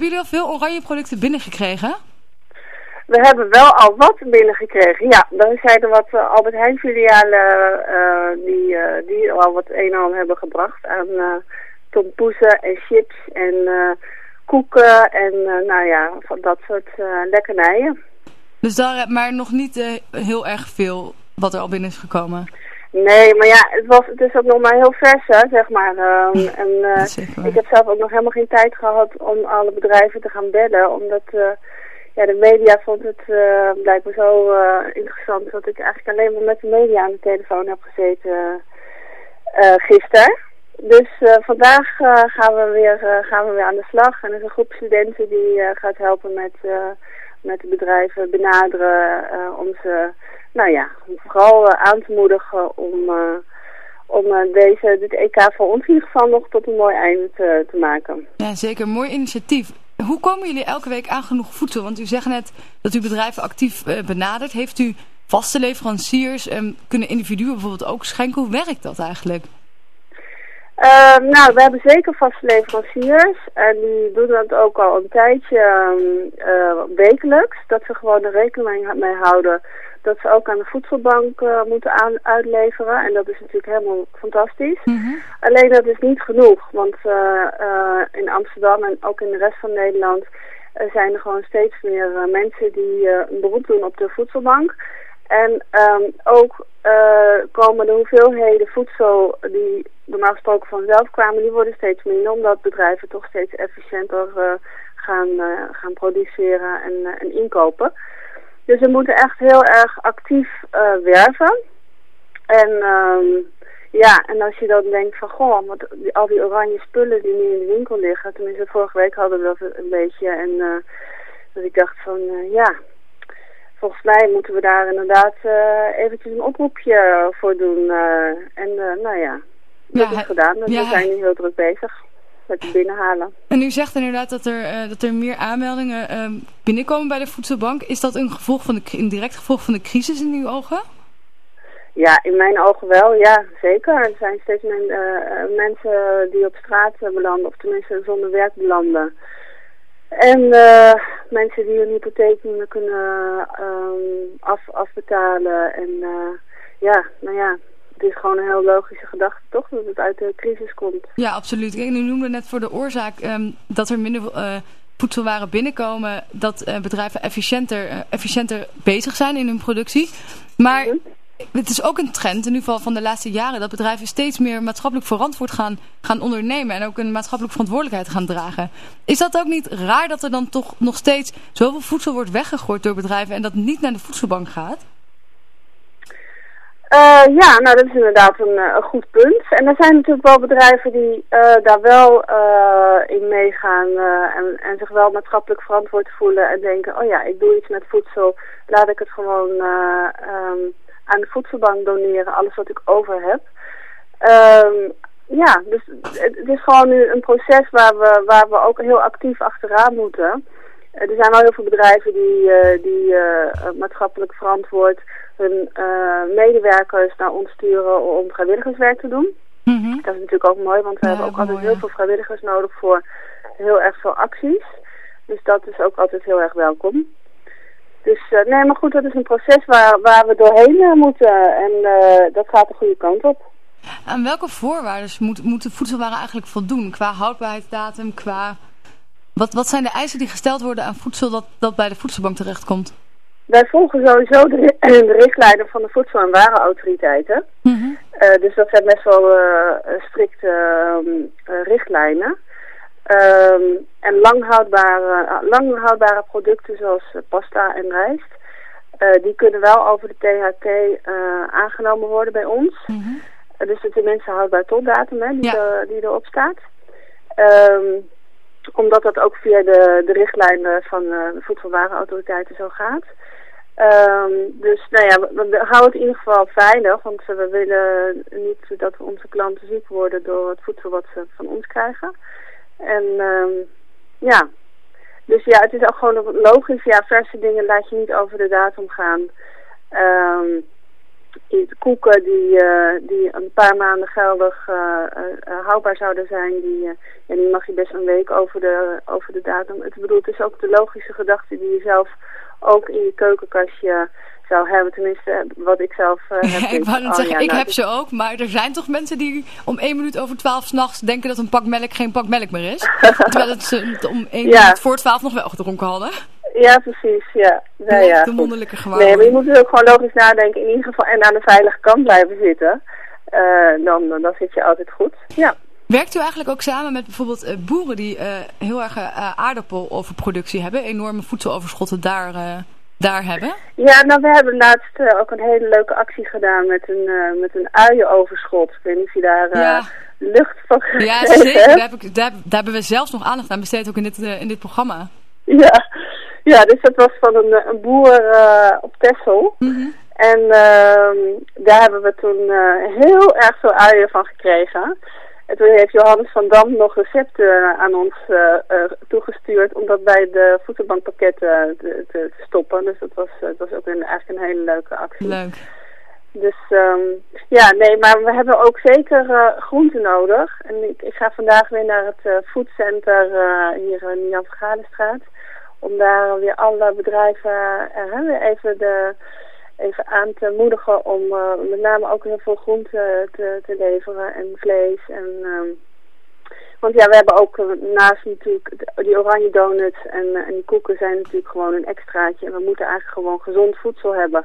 jullie al veel oranje producten binnengekregen? We hebben wel al wat binnengekregen. Ja, er zijn er wat Albert Heijn filialen die al wat een en ander hebben gebracht aan tompoezen en chips en koeken en van dat soort lekkernijen. Dus daar, maar nog niet heel erg veel wat er al binnen is gekomen? Nee, maar ja, het is ook nog maar heel vers, hè, zeg maar. Ik heb zelf ook nog helemaal geen tijd gehad om alle bedrijven te gaan bellen, omdat de media vond het blijkbaar zo interessant dat ik eigenlijk alleen maar met de media aan de telefoon heb gezeten gisteren. Dus vandaag gaan we weer aan de slag en er is een groep studenten die gaat helpen met de bedrijven benaderen om ze, vooral aan te moedigen om dit EK voor ons in ieder geval nog tot een mooi einde te maken. Ja, zeker. Mooi initiatief. Hoe komen jullie elke week aan genoeg voedsel? Want u zegt net dat u bedrijven actief benadert. Heeft u vaste leveranciers? Kunnen individuen bijvoorbeeld ook schenken? Hoe werkt dat eigenlijk? We hebben zeker vaste leveranciers en die doen dat ook al een tijdje wekelijks. Dat ze gewoon er rekening mee houden dat ze ook aan de voedselbank moeten uitleveren. En dat is natuurlijk helemaal fantastisch. Mm-hmm. Alleen dat is niet genoeg, want in Amsterdam en ook in de rest van Nederland zijn er gewoon steeds meer mensen die een beroep doen op de voedselbank. En ook komen de hoeveelheden voedsel die normaal gesproken vanzelf kwamen, die worden steeds minder, omdat bedrijven toch steeds efficiënter gaan produceren en inkopen. Dus we moeten echt heel erg actief werven. En als je dan denkt van, al die oranje spullen die nu in de winkel liggen, tenminste vorige week hadden we dat een beetje, en dat ik dacht van, volgens mij moeten we daar inderdaad eventjes een oproepje voor doen. Dat is gedaan. Dus we zijn nu heel druk bezig met het binnenhalen. En u zegt inderdaad dat er meer aanmeldingen binnenkomen bij de voedselbank. Is dat een direct gevolg van de crisis in uw ogen? Ja, in mijn ogen wel, ja, zeker. Er zijn steeds meer mensen die op straat belanden, of tenminste zonder werk belanden. En mensen die hun hypotheek niet meer kunnen afbetalen. En het is gewoon een heel logische gedachte, toch? Dat het uit de crisis komt. Ja, absoluut. Kijk, u noemde net voor de oorzaak dat er minder voedselwaren binnenkomen, dat bedrijven efficiënter bezig zijn in hun productie. Maar het is ook een trend, in ieder geval van de laatste jaren, dat bedrijven steeds meer maatschappelijk verantwoord gaan ondernemen en ook een maatschappelijke verantwoordelijkheid gaan dragen. Is dat ook niet raar dat er dan toch nog steeds zoveel voedsel wordt weggegooid door bedrijven en dat niet naar de voedselbank gaat? Dat is inderdaad een goed punt. En er zijn natuurlijk wel bedrijven die daar wel in meegaan en zich wel maatschappelijk verantwoord voelen en denken, ik doe iets met voedsel, laat ik het gewoon aan de voedselbank doneren, alles wat ik over heb. Dus het is gewoon nu een proces waar we ook heel actief achteraan moeten. Er zijn wel heel veel bedrijven die maatschappelijk verantwoord hun medewerkers naar ons sturen om vrijwilligerswerk te doen. Mm-hmm. Dat is natuurlijk ook mooi, want we hebben ook altijd heel veel vrijwilligers nodig voor heel erg veel acties. Dus dat is ook altijd heel erg welkom. Dus maar goed, dat is een proces waar we doorheen moeten en dat gaat de goede kant op. Aan welke voorwaarden moeten voedselwaren eigenlijk voldoen? Qua houdbaarheidsdatum, Wat zijn de eisen die gesteld worden aan voedsel dat bij de voedselbank terechtkomt? Wij volgen sowieso de richtlijnen van de Voedsel- en Warenautoriteiten. Mm-hmm. Dus dat zijn best wel strikte richtlijnen. En lang houdbare producten zoals pasta en rijst, die kunnen wel over de THT aangenomen worden bij ons. Mm-hmm. Dus de tenminste houdbaar totdatum die erop staat. Omdat dat ook via de richtlijnen van de Voedsel- en Warenautoriteiten zo gaat. We houden het in ieder geval veilig, want we willen niet dat onze klanten ziek worden door het voedsel wat ze van ons krijgen. En dus het is ook gewoon logisch, verse dingen laat je niet over de datum gaan. koeken die een paar maanden geldig houdbaar zouden zijn, die mag je best een week over de datum. Het is ook de logische gedachte die je zelf ook in je keukenkastje zou hebben. Tenminste, wat ik zelf heb. Ik wou net zeggen, ik heb ze ook, maar er zijn toch mensen die om 1 minuut over 12 s'nachts denken dat een pak melk geen pak melk meer is. Terwijl het ze om 1 minuut voor 12 nog wel gedronken hadden. Ja, precies, ja. De wonderlijke gewaarwording. Nee, maar je moet dus ook gewoon logisch nadenken in ieder geval en aan de veilige kant blijven zitten. Dan zit je altijd goed, ja. Werkt u eigenlijk ook samen met bijvoorbeeld boeren die heel erg aardappeloverproductie hebben, enorme voedseloverschotten daar hebben? Ja, nou we hebben laatst ook een hele leuke actie gedaan met een uienoverschot. Ik weet niet of je daar lucht van gekregen hebt. Ja, zeker. Daar hebben we zelfs nog aandacht aan besteed, ook in dit programma. Ja, dus dat was van een boer op Texel. Mm-hmm. En daar hebben we toen heel erg veel uien van gekregen. En toen heeft Johannes van Dam nog recepten aan ons toegestuurd om dat bij de voedselbankpakketten te stoppen. Dus dat was ook eigenlijk een hele leuke actie. Leuk. Dus maar we hebben ook zeker groenten nodig. En ik ga vandaag weer naar het foodcenter hier in de Jan Vergalenstraat. Om daar weer alle bedrijven even aan te moedigen om met name ook heel veel groenten te leveren en vlees. Want we hebben ook naast natuurlijk die oranje donuts en die koeken zijn natuurlijk gewoon een extraatje. En we moeten eigenlijk gewoon gezond voedsel hebben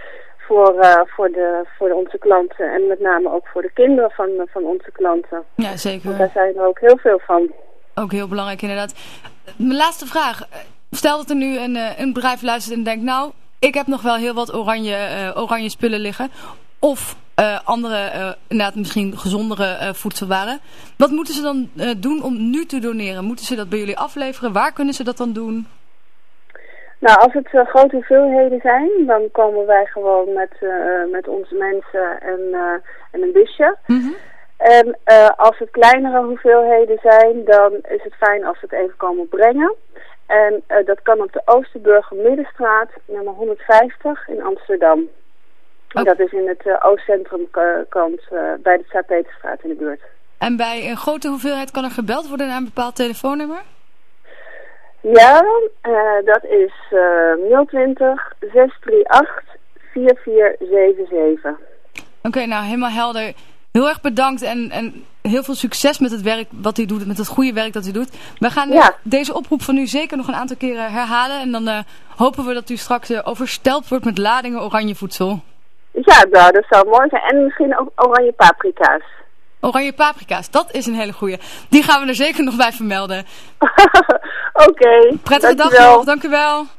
voor onze klanten. En met name ook voor de kinderen van onze klanten. Ja, zeker. Want daar zijn er ook heel veel van. Ook heel belangrijk inderdaad. Mijn laatste vraag. Stel dat er nu een bedrijf luistert en denkt, nou, ik heb nog wel heel wat oranje spullen liggen. Of andere, inderdaad misschien gezondere voedselwaren. Wat moeten ze dan doen om nu te doneren? Moeten ze dat bij jullie afleveren? Waar kunnen ze dat dan doen? Nou, als het grote hoeveelheden zijn, dan komen wij gewoon met onze mensen en een busje. Mm-hmm. En als het kleinere hoeveelheden zijn, dan is het fijn als ze het even komen brengen. En dat kan op de Oosterburger Middenstraat, nummer 150 in Amsterdam. En dat is in het Oostcentrumkant bij de Sint-Peterstraat in de buurt. En bij een grote hoeveelheid kan er gebeld worden naar een bepaald telefoonnummer? Ja, dat is 020 638 4477. Oké, nou helemaal helder. Heel erg bedankt en heel veel succes met het werk wat u doet, met het goede werk dat u doet. We gaan deze oproep van u zeker nog een aantal keren herhalen. En dan hopen we dat u straks overstelpt wordt met ladingen oranje voedsel. Ja, nou, dat zou mooi zijn. En misschien ook oranje paprika's. Oranje paprika's, dat is een hele goeie. Die gaan we er zeker nog bij vermelden. Oké. Prettige dag nog, dank u wel.